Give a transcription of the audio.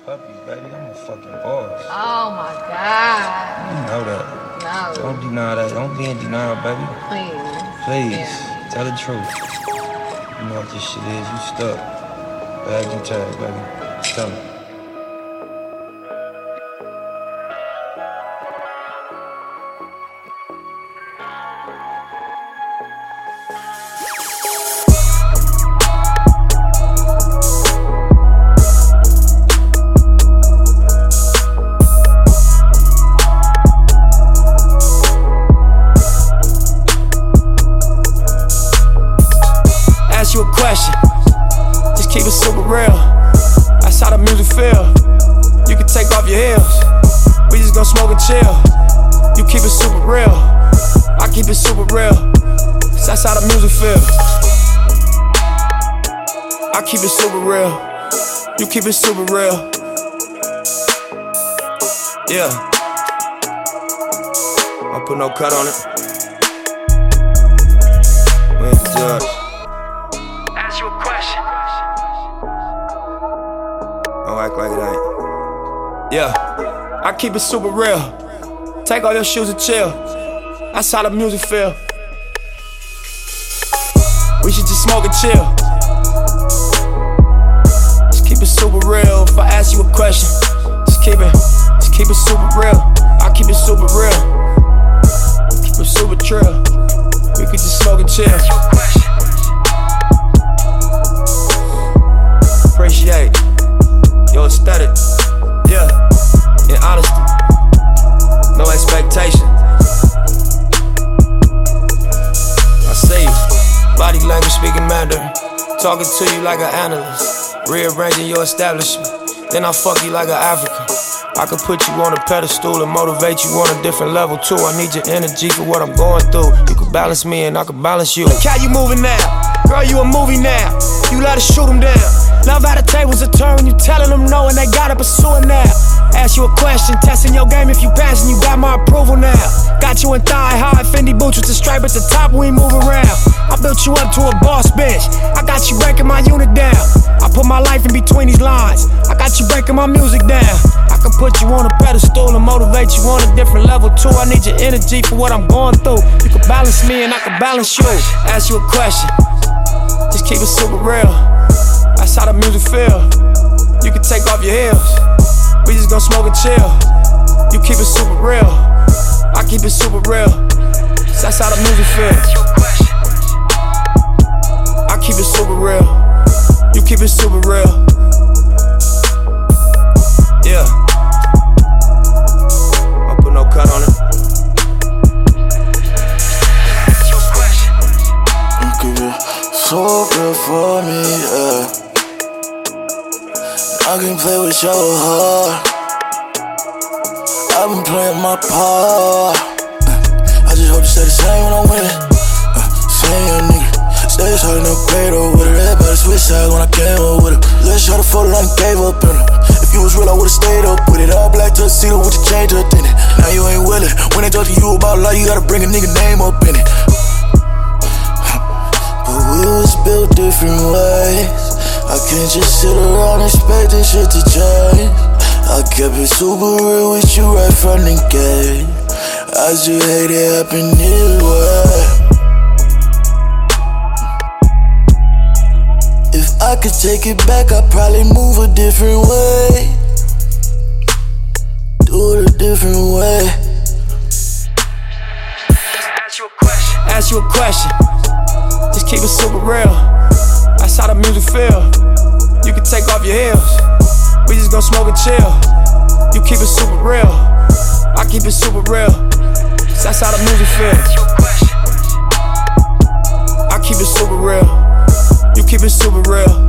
puppies, baby. I'm a fucking boss. Oh my God. You know that. No. Don't deny that. Don't be in denial, baby. Please. Yeah. Tell the truth. You know what this shit is. You stuck. Bags and tags, baby. Tell me. You a question, just keep it super real. That's how the music feel. You can take off your heels, we just gon' smoke and chill. You keep it super real, I keep it super real. Cause that's how the music feel. I keep it super real, you keep it super real. Yeah, I'll put no cut on it. We ain't the judge. Ask you a question. Don't act like it ain't. Yeah, I keep it super real. Take off your shoes and chill. That's how the music feel. We should just smoke and chill. Just keep it super real. If I ask you a question, just keep it super real. I keep it super real. Keep it super trill. We could just smoke and chill. Appreciate your aesthetic, yeah, in honesty, no expectation. I see you, body language speaking Mandarin, talking to you like an analyst, rearranging your establishment, then I fuck you like an African. I could put you on a pedestal and motivate you on a different level too. I need your energy for what I'm going through. You can balance me and I can balance you. Look how you moving now, girl, you a movie now. You let us shoot them down. Love how the tables are turned, you telling them no and they gotta pursue it now. Ask you a question, testing your game if you passing, you got my approval now. Got you in thigh high, Fendi boots with the stripe at the top, we move around. I built you up to a boss bitch, I got you breaking my unit down. I put my life in between these lines, I got you breaking my music down. I can put you on a pedestal and motivate you on a different level too. I need your energy for what I'm going through. You can balance me and I can balance you. Ask you a question, just keep it super real. That's how the music feel. You can take off your heels, we just gon' smoke and chill. You keep it super real, I keep it super real. That's how the music feel. I keep it super real, you keep it super real. Yeah, I'll put no cut on it. You keep it so real for me, yeah. I can play with your heart. I've been playing my part. I just hope you stay the same when I'm winning. Same young nigga. Stay hard enough, paid over with it. Everybody switch sides when I came up with it. Let's try to fold it, I done gave up in it. If you was real, I would've stayed up with it. All black tuxedo with your chain tucked in it. Now you ain't willing. When they talk to you about life, you gotta bring a nigga name up in it. But we was built different ways. I can't just sit around expecting shit to change. I kept it super real with you right from the gate. I just hate it happen this way. If I could take it back, I'd probably move a different way. Do it a different way. Ask you a question, just keep it super real. That's how the music feel. You can take off your heels, we just gon' smoke and chill. You keep it super real, I keep it super real. That's how the music feel. I keep it super real, you keep it super real.